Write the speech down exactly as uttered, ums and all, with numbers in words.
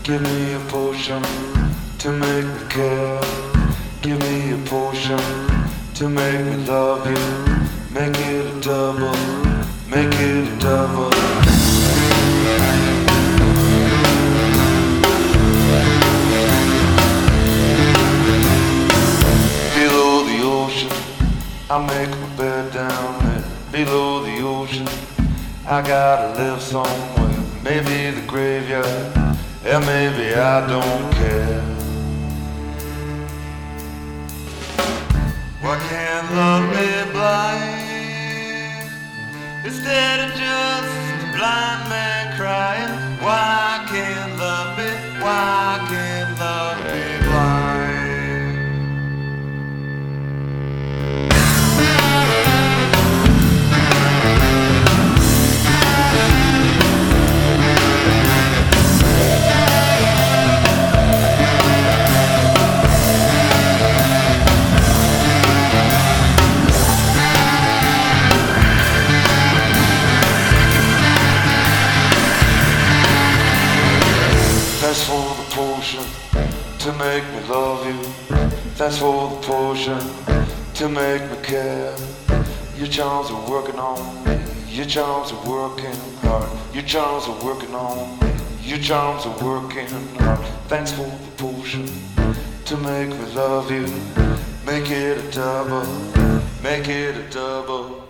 Give me a potion to make me care. Give me a potion to make me love you. Make it a double, make it a double. Below the ocean, I make my bed down there. Below the ocean, I gotta live somewhere. Maybe the graveyard, and maybe I don't care. Why can't love be blind instead of just a blind man crying? Why can't love be, why can't love be blind? That's for the potion to make me love you. That's for the potion to make me care. Your charms are working on me. Your charms are working hard. Your charms are working on me. Your charms are working hard. Thanks for the potion to make me love you. Make it a double. Make it a double.